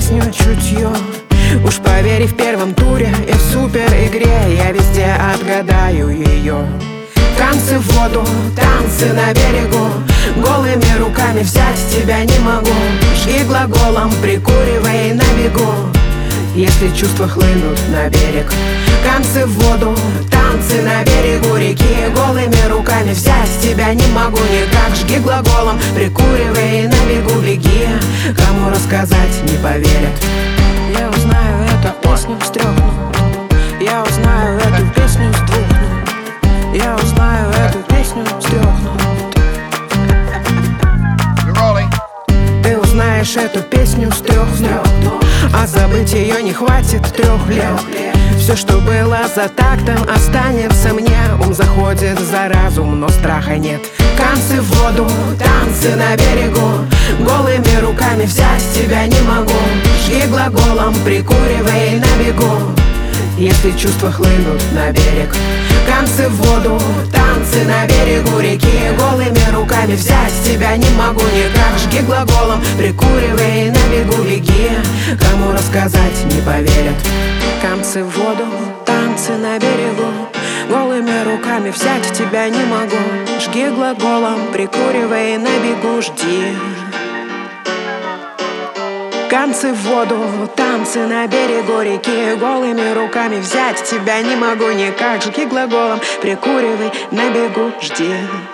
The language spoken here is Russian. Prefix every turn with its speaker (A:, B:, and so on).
A: песню чутье. Уж поверь, в первом туре и в супер игре я везде отгадаю ее. Танцы в воду, танцы на берегу, голыми руками взять тебя не могу. Жги глаголом, прикуривай на бегу, если чувства хлынут на берег. Танцы в воду, танцы на берегу реки, голыми руками взять тебя не могу никак. Жги глаголом, прикуривай на бегу, беги, кому рассказать не поверят. Я узнаю эту песню с 3 нот, я узнаю эту песню с 2 нот, я узнаю эту песню с 3 нот. Ты узнаешь эту песню с 3 нот, а забыть ее не хватит 3 лет. Все, что было за тактом, останется мне. Ум заходит за разум, но страха нет. Танцы в воду, танцы на берегу, голыми руками взять тебя не могу. Жги глаголом, прикуривай на бегу, если чувства хлынут на берег. Танцы в воду, танцы на берегу реки, голыми руками взять тебя не могу никак. Жги глаголом, прикуривай на бегу, беги, кому рассказать не поверят. Танцы в воду, танцы на берегу, голыми руками взять тебя не могу. Жги глаголом, прикуривай на бегу, жди. Танцы в воду, танцы на берегу реки, голыми руками взять тебя не могу никак. Жги глаголом, прикуривай на бегу, жди.